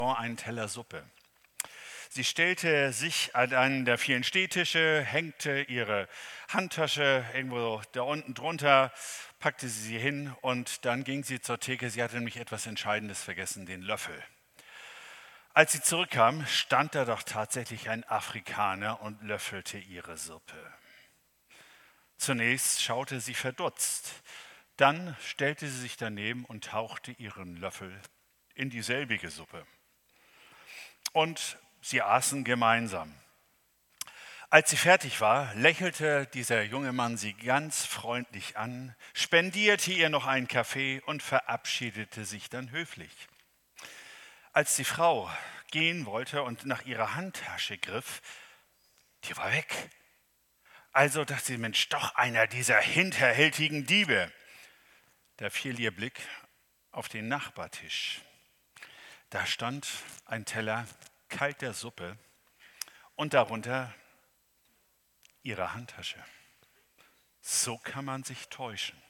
einen Teller Suppe. Sie stellte sich an einen der vielen Stehtische, hängte ihre Handtasche irgendwo da unten drunter, packte sie hin und dann ging sie zur Theke. Sie hatte nämlich etwas Entscheidendes vergessen, den Löffel. Als sie zurückkam, stand da doch tatsächlich ein Afrikaner und löffelte ihre Suppe. Zunächst schaute sie verdutzt, dann stellte sie sich daneben und tauchte ihren Löffel in dieselbige Suppe. Und sie aßen gemeinsam. Als sie fertig war, lächelte dieser junge Mann sie ganz freundlich an, spendierte ihr noch einen Kaffee und verabschiedete sich dann höflich. Als die Frau gehen wollte und nach ihrer Handtasche griff, die war weg. Also dachte sie, Mensch, doch einer dieser hinterhältigen Diebe. Da fiel ihr Blick auf den Nachbartisch. Da stand ein Teller kalter Suppe und darunter ihre Handtasche. So kann man sich täuschen.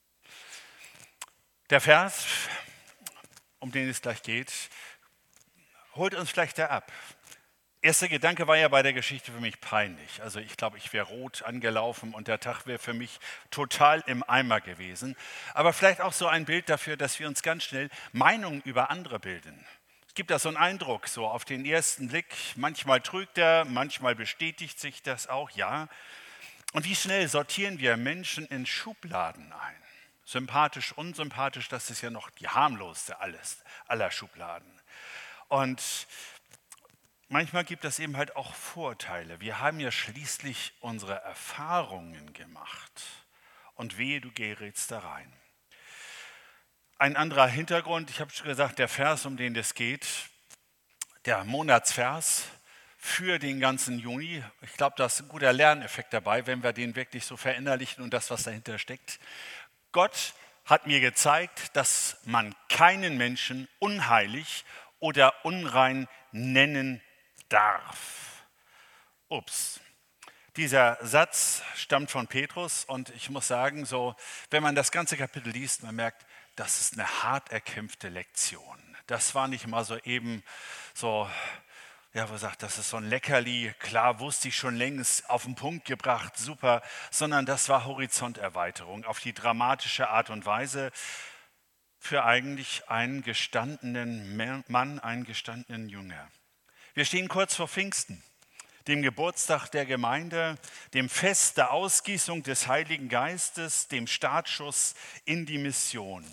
Der Vers, um den es gleich geht, holt uns vielleicht da ab. Erster Gedanke war ja bei der Geschichte für mich peinlich. Also ich glaube, ich wäre rot angelaufen und der Tag wäre für mich total im Eimer gewesen. Aber vielleicht auch so ein Bild dafür, dass wir uns ganz schnell Meinungen über andere bilden. Es gibt da so einen Eindruck, so auf den ersten Blick, manchmal trügt er, manchmal bestätigt sich das auch, ja. Und wie schnell sortieren wir Menschen in Schubladen ein? Sympathisch, unsympathisch, das ist ja noch die harmloseste aller Schubladen. Und manchmal gibt es eben halt auch Vorteile. Wir haben ja schließlich unsere Erfahrungen gemacht. Und wehe, du gerätst da rein. Ein anderer Hintergrund, ich habe schon gesagt, der Vers, um den es geht, der Monatsvers für den ganzen Juni. Ich glaube, da ist ein guter Lerneffekt dabei, wenn wir den wirklich so verinnerlichen und das, was dahinter steckt. Gott hat mir gezeigt, dass man keinen Menschen unheilig oder unrein nennen darf. Ups. Dieser Satz stammt von Petrus und ich muss sagen, so, wenn man das ganze Kapitel liest, man merkt, das ist eine hart erkämpfte Lektion. Das war nicht mal so eben so, ja, wo sagt, das ist so ein Leckerli, klar, wusste ich schon längst, auf den Punkt gebracht, super, sondern das war Horizonterweiterung auf die dramatische Art und Weise für eigentlich einen gestandenen Mann, einen gestandenen Jünger. Wir stehen kurz vor Pfingsten, dem Geburtstag der Gemeinde, dem Fest der Ausgießung des Heiligen Geistes, dem Startschuss in die Mission.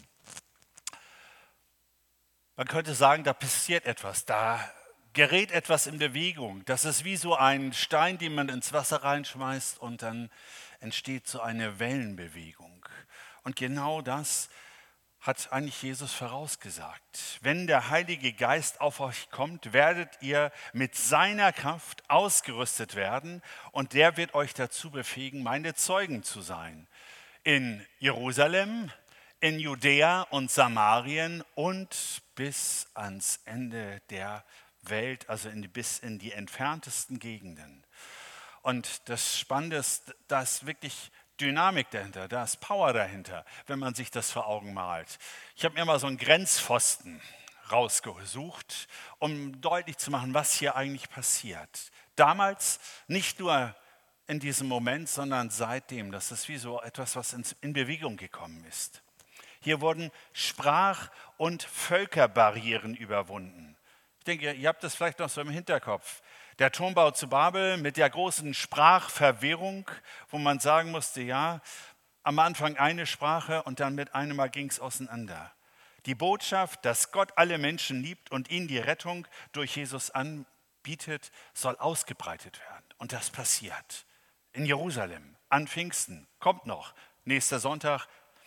Man könnte sagen, da passiert etwas, da gerät etwas in Bewegung. Das ist wie so ein Stein, den man ins Wasser reinschmeißt und dann entsteht so eine Wellenbewegung. Und genau das hat eigentlich Jesus vorausgesagt. Wenn der Heilige Geist auf euch kommt, werdet ihr mit seiner Kraft ausgerüstet werden und der wird euch dazu befähigen, meine Zeugen zu sein. In Jerusalem, in Judäa und Samarien und bis ans Ende der Welt, also bis in die entferntesten Gegenden. Und das Spannende ist, dass wirklich Dynamik dahinter, da ist Power dahinter, wenn man sich das vor Augen malt. Ich habe mir mal so einen Grenzpfosten rausgesucht, um deutlich zu machen, was hier eigentlich passiert. Damals nicht nur in diesem Moment, sondern seitdem. Das ist wie so etwas, was in Bewegung gekommen ist. Hier wurden Sprach- und Völkerbarrieren überwunden. Ich denke, ihr habt das vielleicht noch so im Hinterkopf. Der Turmbau zu Babel mit der großen Sprachverwirrung, wo man sagen musste, ja, am Anfang eine Sprache und dann mit einem Mal ging es auseinander. Die Botschaft, dass Gott alle Menschen liebt und ihnen die Rettung durch Jesus anbietet, soll ausgebreitet werden. Und das passiert. In Jerusalem, an Pfingsten, kommt noch. Nächster Sonntag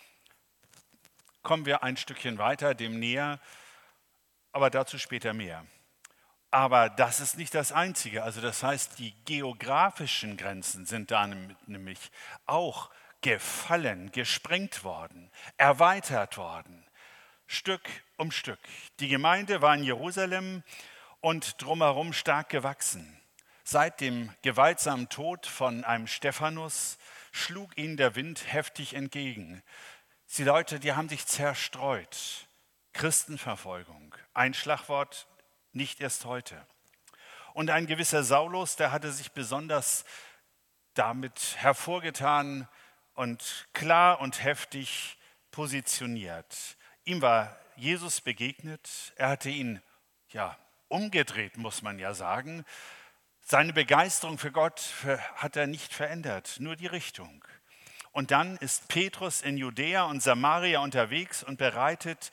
kommen wir ein Stückchen weiter, dem näher, aber dazu später mehr. Aber das ist nicht das Einzige. Also das heißt, die geografischen Grenzen sind da nämlich auch gefallen, gesprengt worden, erweitert worden, Stück um Stück. Die Gemeinde war in Jerusalem und drumherum stark gewachsen. Seit dem gewaltsamen Tod von einem Stephanus schlug ihnen der Wind heftig entgegen. Die Leute, die haben sich zerstreut. Christenverfolgung, ein Schlagwort nicht erst heute. Und ein gewisser Saulus, der hatte sich besonders damit hervorgetan und klar und heftig positioniert. Ihm war Jesus begegnet, er hatte ihn umgedreht, muss man ja sagen. Seine Begeisterung für Gott hat er nicht verändert, nur die Richtung. Und dann ist Petrus in Judäa und Samaria unterwegs und breitet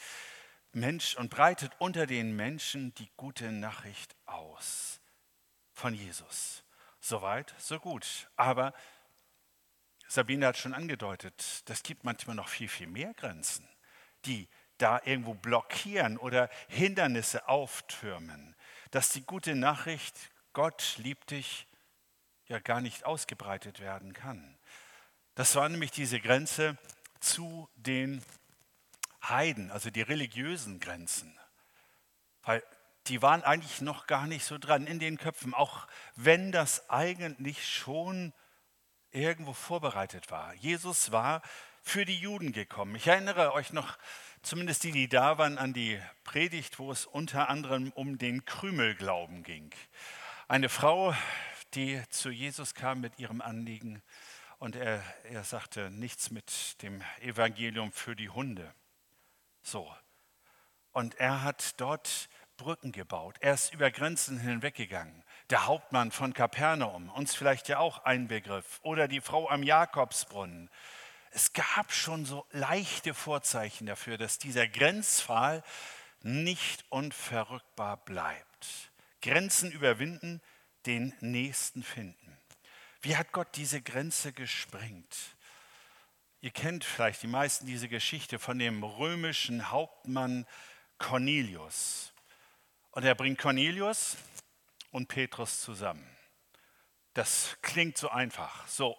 unter den Menschen die gute Nachricht aus von Jesus. Soweit, so gut. Aber Sabine hat schon angedeutet, das gibt manchmal noch viel, viel mehr Grenzen, die da irgendwo blockieren oder Hindernisse auftürmen, dass die gute Nachricht, Gott liebt dich, ja gar nicht ausgebreitet werden kann. Das war nämlich diese Grenze zu den Heiden, also die religiösen Grenzen. Weil die waren eigentlich noch gar nicht so dran in den Köpfen, auch wenn das eigentlich schon irgendwo vorbereitet war. Jesus war für die Juden gekommen. Ich erinnere euch noch, zumindest die da waren, an die Predigt, wo es unter anderem um den Krümelglauben ging. Eine Frau, die zu Jesus kam mit ihrem Anliegen und er sagte, nichts mit dem Evangelium für die Hunde. So. Und er hat dort Brücken gebaut. Er ist über Grenzen hinweggegangen. Der Hauptmann von Kapernaum, uns vielleicht ja auch ein Begriff. Oder die Frau am Jakobsbrunnen. Es gab schon so leichte Vorzeichen dafür, dass dieser Grenzpfahl nicht unverrückbar bleibt. Grenzen überwinden, den Nächsten finden. Wie hat Gott diese Grenze gesprengt? Ihr kennt vielleicht die meisten diese Geschichte von dem römischen Hauptmann Cornelius. Und er bringt Cornelius und Petrus zusammen. Das klingt so einfach. So,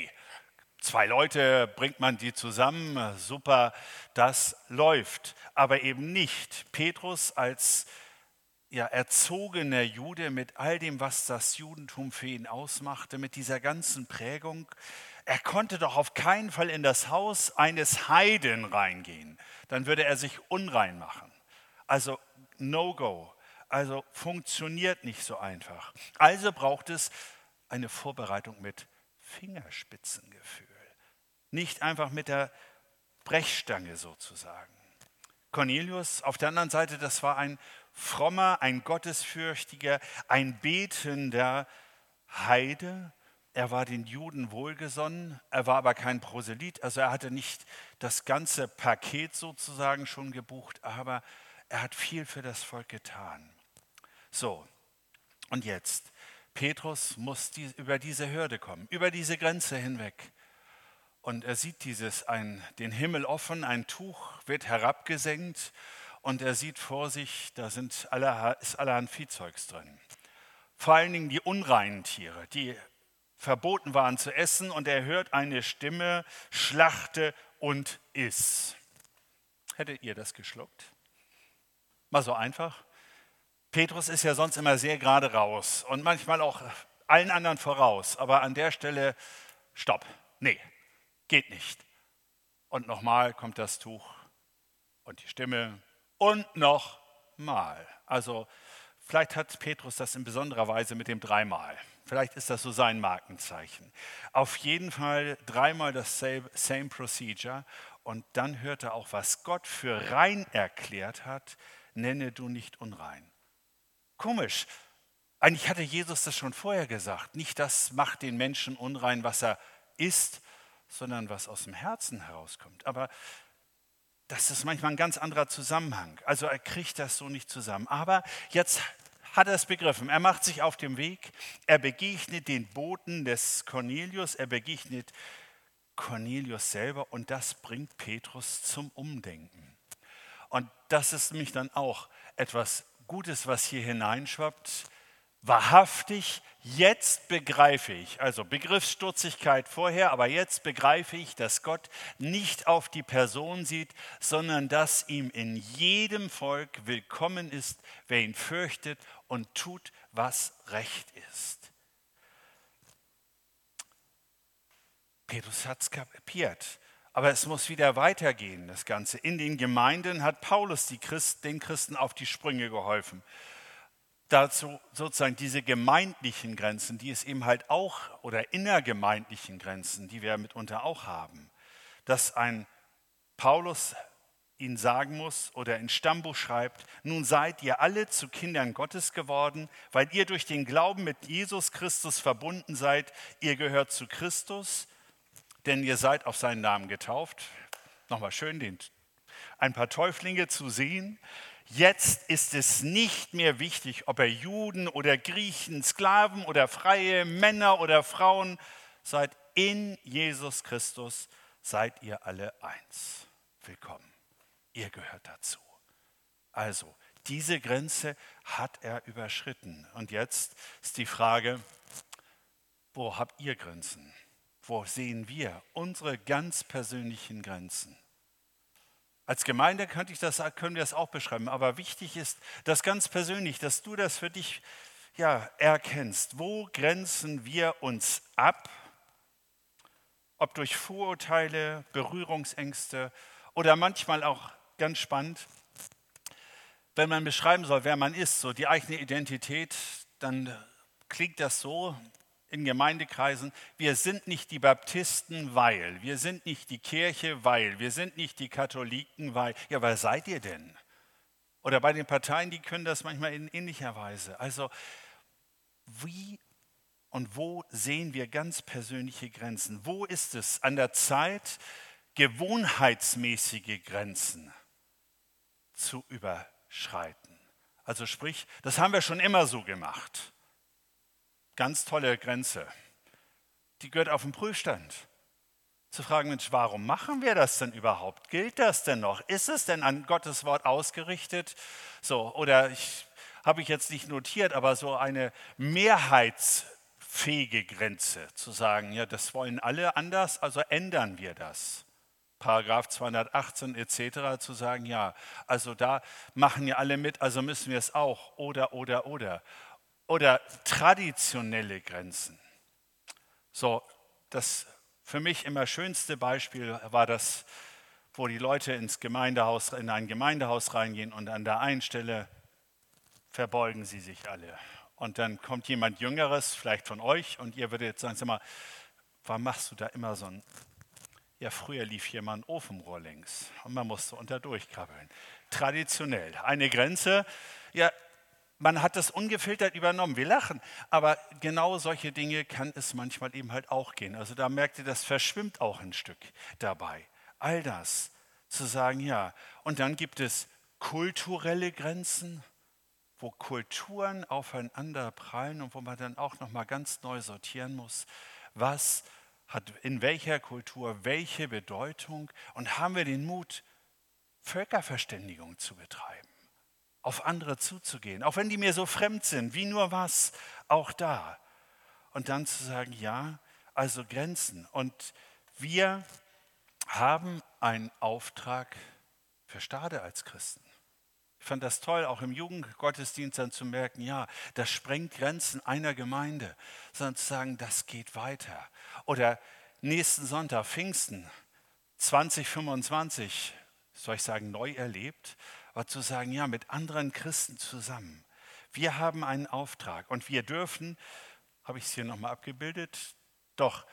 2 Leute, bringt man die zusammen, super, das läuft. Aber eben nicht. Petrus als erzogener Jude mit all dem, was das Judentum für ihn ausmachte, mit dieser ganzen Prägung, er konnte doch auf keinen Fall in das Haus eines Heiden reingehen. Dann würde er sich unrein machen. Also No-Go. Also funktioniert nicht so einfach. Also braucht es eine Vorbereitung mit Fingerspitzengefühl. Nicht einfach mit der Brechstange sozusagen. Cornelius auf der anderen Seite, das war ein frommer, ein gottesfürchtiger, ein betender Heide. Er war den Juden wohlgesonnen, er war aber kein Proselyt, also er hatte nicht das ganze Paket sozusagen schon gebucht, aber er hat viel für das Volk getan. So, und jetzt, Petrus muss über diese Hürde kommen, über diese Grenze hinweg. Und er sieht den Himmel offen, ein Tuch wird herabgesenkt und er sieht vor sich, da ist allerhand Viehzeugs drin. Vor allen Dingen die unreinen Tiere, die verboten waren zu essen, und er hört eine Stimme, schlachte und iss. Hättet ihr das geschluckt? Mal so einfach. Petrus ist ja sonst immer sehr gerade raus und manchmal auch allen anderen voraus, aber an der Stelle, stopp, nee, geht nicht. Und nochmal kommt das Tuch und die Stimme und nochmal. Also vielleicht hat Petrus das in besonderer Weise mit dem 3-mal. Vielleicht ist das so sein Markenzeichen. Auf jeden Fall 3-mal das same procedure. Und dann hört er auch, was Gott für rein erklärt hat, nenne du nicht unrein. Komisch. Eigentlich hatte Jesus das schon vorher gesagt. Nicht das macht den Menschen unrein, was er isst, sondern was aus dem Herzen herauskommt. Aber das ist manchmal ein ganz anderer Zusammenhang. Also er kriegt das so nicht zusammen. Aber jetzt hat er es begriffen. Er macht sich auf den Weg. Er begegnet den Boten des Cornelius. Er begegnet Cornelius selber. Und das bringt Petrus zum Umdenken. Und das ist nämlich dann auch etwas Gutes, was hier hineinschwappt. Wahrhaftig, jetzt begreife ich, also Begriffsstutzigkeit vorher, aber jetzt begreife ich, dass Gott nicht auf die Person sieht, sondern dass ihm in jedem Volk willkommen ist, wer ihn fürchtet und tut, was recht ist. Petrus hat es kapiert, aber es muss wieder weitergehen, das Ganze. In den Gemeinden hat Paulus den Christen auf die Sprünge geholfen. dazu sozusagen diese gemeindlichen Grenzen, die es eben halt auch, oder innergemeindlichen Grenzen, die wir mitunter auch haben, dass ein Paulus ihnen sagen muss oder in Stammbuch schreibt: Nun seid ihr alle zu Kindern Gottes geworden, weil ihr durch den Glauben mit Jesus Christus verbunden seid. Ihr gehört zu Christus, denn ihr seid auf seinen Namen getauft. Nochmal schön, ein paar Täuflinge zu sehen. Jetzt ist es nicht mehr wichtig, ob ihr Juden oder Griechen, Sklaven oder Freie, Männer oder Frauen seid. In Jesus Christus seid ihr alle eins. Willkommen. Ihr gehört dazu. Also, diese Grenze hat er überschritten. Und jetzt ist die Frage, wo habt ihr Grenzen? Wo sehen wir unsere ganz persönlichen Grenzen? Als Gemeinde können wir das auch beschreiben, aber wichtig ist, dass ganz persönlich, dass du das für dich erkennst. Wo grenzen wir uns ab? Ob durch Vorurteile, Berührungsängste oder manchmal auch ganz spannend, wenn man beschreiben soll, wer man ist, so die eigene Identität, dann klingt das so in Gemeindekreisen: Wir sind nicht die Baptisten, weil, wir sind nicht die Kirche, weil, wir sind nicht die Katholiken, weil. Ja, wer seid ihr denn? Oder bei den Parteien, die können das manchmal in ähnlicher Weise. Also wie und wo sehen wir ganz persönliche Grenzen? Wo ist es an der Zeit, gewohnheitsmäßige Grenzen zu überschreiten? Also sprich, das haben wir schon immer so gemacht. Ganz tolle Grenze. Die gehört auf den Prüfstand. Zu fragen, Mensch, warum machen wir das denn überhaupt? Gilt das denn noch? Ist es denn an Gottes Wort ausgerichtet? So, oder habe ich jetzt nicht notiert, aber so eine mehrheitsfähige Grenze zu sagen, ja, das wollen alle anders, also ändern wir das. Paragraph 218 etc. zu sagen, ja, also da machen ja alle mit, also müssen wir es auch. Oder. Oder traditionelle Grenzen. So, das für mich immer schönste Beispiel war das, wo die Leute in ein Gemeindehaus reingehen und an der einen Stelle verbeugen sie sich alle. Und dann kommt jemand Jüngeres, vielleicht von euch, und ihr würdet jetzt sagen, sag mal, warum machst du da immer so ein... Ja, früher lief hier mal ein Ofenrohr längs und man musste unter durchkrabbeln. Traditionell. Eine Grenze, ja, man hat das ungefiltert übernommen. Wir lachen, aber genau solche Dinge kann es manchmal eben halt auch gehen. Also da merkt ihr, das verschwimmt auch ein Stück dabei. All das zu sagen, ja. Und dann gibt es kulturelle Grenzen, wo Kulturen aufeinander prallen und wo man dann auch nochmal ganz neu sortieren muss, was hat in welcher Kultur welche Bedeutung, und haben wir den Mut, Völkerverständigung zu betreiben, auf andere zuzugehen, auch wenn die mir so fremd sind, wie nur was, auch da. Und dann zu sagen, ja, also Grenzen. Und wir haben einen Auftrag für Stade als Christen. Ich fand das toll, auch im Jugendgottesdienst dann zu merken, ja, das sprengt Grenzen einer Gemeinde, sondern zu sagen, das geht weiter. Oder nächsten Sonntag, Pfingsten 2025, soll ich sagen, neu erlebt, aber zu sagen, ja, mit anderen Christen zusammen. Wir haben einen Auftrag und wir dürfen, habe ich es hier nochmal abgebildet, doch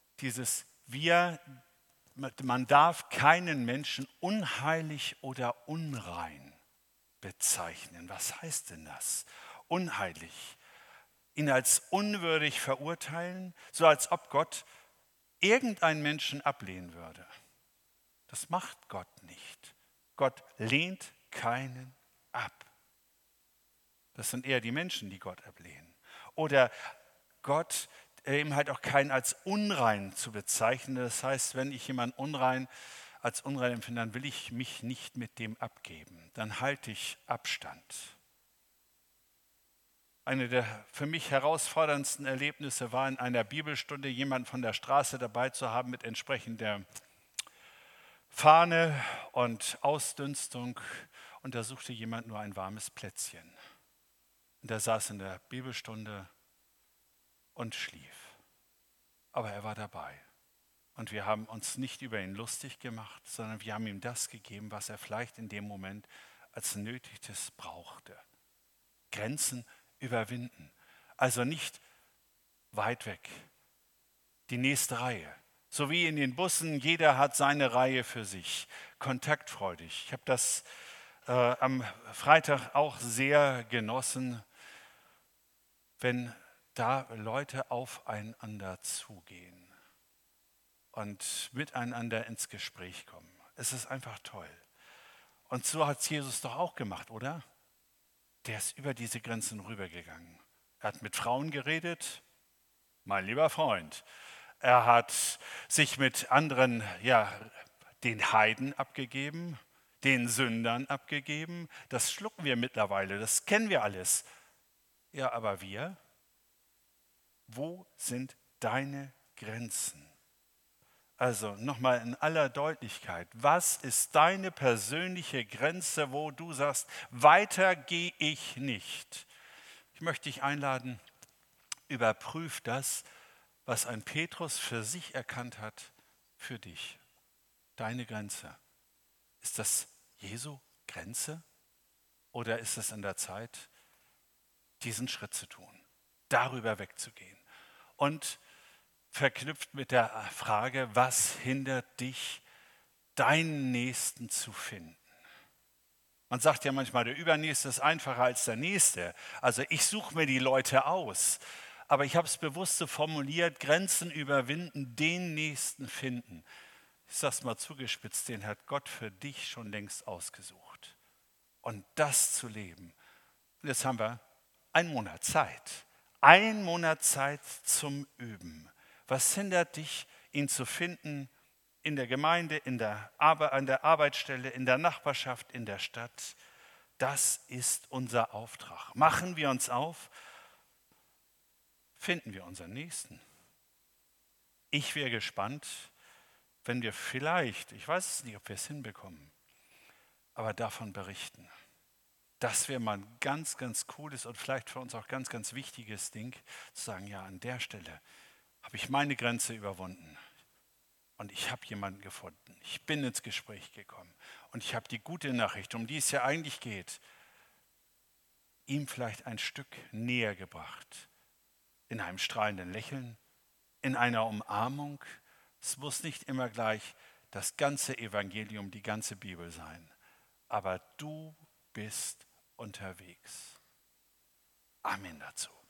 man darf keinen Menschen unheilig oder unrein bezeichnen. Was heißt denn das? Unheilig. Ihn als unwürdig verurteilen, so als ob Gott irgendeinen Menschen ablehnen würde. Das macht Gott nicht. Gott lehnt keinen ab. Das sind eher die Menschen, die Gott ablehnen. Oder Gott eben halt auch keinen als unrein zu bezeichnen. Das heißt, wenn ich jemanden als unrein empfinde, dann will ich mich nicht mit dem abgeben. Dann halte ich Abstand. Eine der für mich herausforderndsten Erlebnisse war, in einer Bibelstunde jemanden von der Straße dabei zu haben mit entsprechender Fahne und Ausdünstung. Und da suchte jemand nur ein warmes Plätzchen. Und er saß in der Bibelstunde und schlief. Aber er war dabei. Und wir haben uns nicht über ihn lustig gemacht, sondern wir haben ihm das gegeben, was er vielleicht in dem Moment als Nötiges brauchte. Grenzen überwinden. Also nicht weit weg. Die nächste Reihe. So wie in den Bussen, jeder hat seine Reihe für sich. Kontaktfreudig. Ich habe das am Freitag auch sehr genossen, wenn da Leute aufeinander zugehen und miteinander ins Gespräch kommen. Es ist einfach toll. Und so hat es Jesus doch auch gemacht, oder? Der ist über diese Grenzen rübergegangen. Er hat mit Frauen geredet, mein lieber Freund. Er hat sich mit anderen, den Heiden abgegeben, den Sündern abgegeben. Das schlucken wir mittlerweile, das kennen wir alles. Ja, aber wir? Wo sind deine Grenzen? Also nochmal in aller Deutlichkeit, was ist deine persönliche Grenze, wo du sagst, weiter gehe ich nicht? Ich möchte dich einladen, überprüf das, was ein Petrus für sich erkannt hat, für dich. Deine Grenze. Ist das Jesu Grenze oder ist es an der Zeit, diesen Schritt zu tun, darüber wegzugehen? Und verknüpft mit der Frage, was hindert dich, deinen Nächsten zu finden? Man sagt ja manchmal, der Übernächste ist einfacher als der Nächste. Also ich suche mir die Leute aus. Aber ich habe es bewusst so formuliert, Grenzen überwinden, den Nächsten finden. Ich sage es mal zugespitzt, den hat Gott für dich schon längst ausgesucht. Und das zu leben. Und jetzt haben wir einen Monat Zeit. Einen Monat Zeit zum Üben. Was hindert dich, ihn zu finden in der Gemeinde, an der Arbeitsstelle, in der Nachbarschaft, in der Stadt? Das ist unser Auftrag. Machen wir uns auf, finden wir unseren Nächsten. Ich wäre gespannt, wenn wir vielleicht, ich weiß es nicht, ob wir es hinbekommen, aber davon berichten. Das wäre mal ein ganz, ganz cooles und vielleicht für uns auch ganz, ganz wichtiges Ding, zu sagen, ja, an der Stelle habe ich meine Grenze überwunden und ich habe jemanden gefunden. Ich bin ins Gespräch gekommen und ich habe die gute Nachricht, um die es ja eigentlich geht, ihm vielleicht ein Stück näher gebracht. In einem strahlenden Lächeln, in einer Umarmung. Es muss nicht immer gleich das ganze Evangelium, die ganze Bibel sein. Aber du bist unterwegs. Amen dazu.